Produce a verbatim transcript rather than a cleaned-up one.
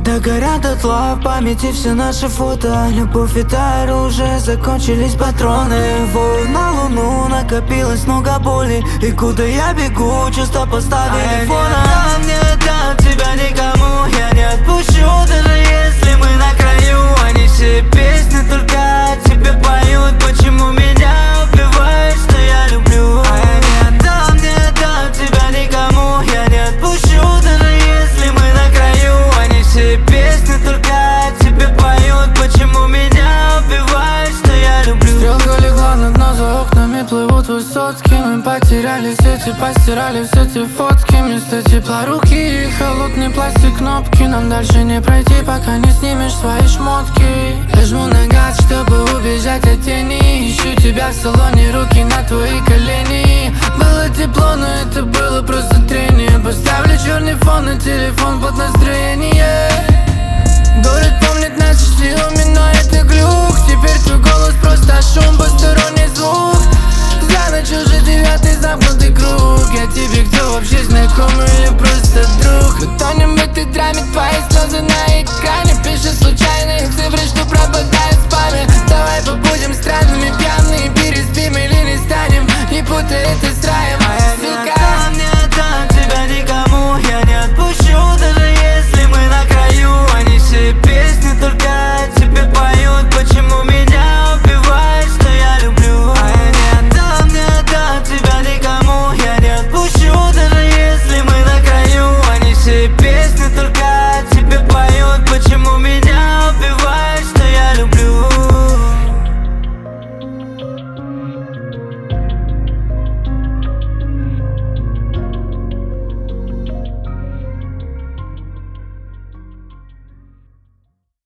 Догорят дотла в памяти все наши фото. Любовь и тайна, уже закончились патроны. Вою на луну, накопилось много боли. И куда я бегу, чувства поставили фона. А я не отдам тебя никому, я не отпущу, даже если мы на краю. Они все песни только о тебе поют. Почему меня убиваешь, что я люблю? А я не отдам, не отдам тебя никому, я не отпущу, даже если мы на краю. Они все песни только о тебе поют. Почему меня убиваешь, что я люблю? Стрелка легла на дно, за окнами плывут высотки. Мы потеряли сети, постирали все эти фотки. Вместо тепла руки и холодный пластик кнопки. Нам дальше не пройти, пока не снимешь свои шмотки. Я жму на газ, чтобы убежать от тени. Ищу тебя в салоне, руки на твои колени. Было тепло, но это было просто трение. Поставлю черный фон на телефон под настроение. Город помнит наши силами, но это глюк. Теперь твой голос просто шум, посторонний звук. За ночь уже девятый замкнутый круг. Я тебе кто вообще, знакомый или просто друг? Мы тонем в этой драме, твои слезы на экране. Пишешь случайные цифры, что пропадают в спаме. Давай побудем странными, пьяные, переспим или не станем. Не путай это с раем.